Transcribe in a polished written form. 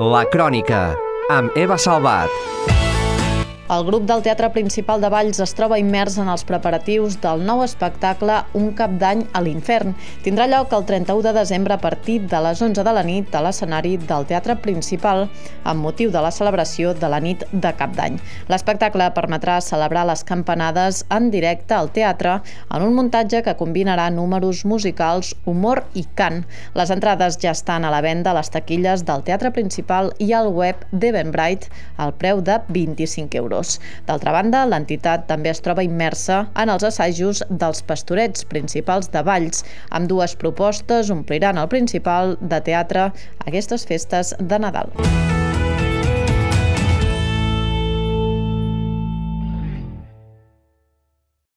La Crònica, amb Eva Salvat. El grup del Teatre Principal de Valls es troba immers en els preparatius del nou espectacle Un cap d'any a l'infern. Tindrà lloc el 31 de desembre a partir de les 11 de la nit a l'escenari del Teatre Principal amb motiu de la celebració de la nit de cap d'any. L'espectacle permetrà celebrar les campanades en directe al teatre en un muntatge que combinarà números musicals, humor i cant. Les entrades ja estan a la venda a les taquilles del Teatre Principal i al web d'Eventbrite al preu de 25 euros. D'altra banda, l'entitat també es troba immersa en els assajos dels Pastorets Principals de Valls. Amb dues propostes ompliran el Principal de teatre aquestes festes de Nadal.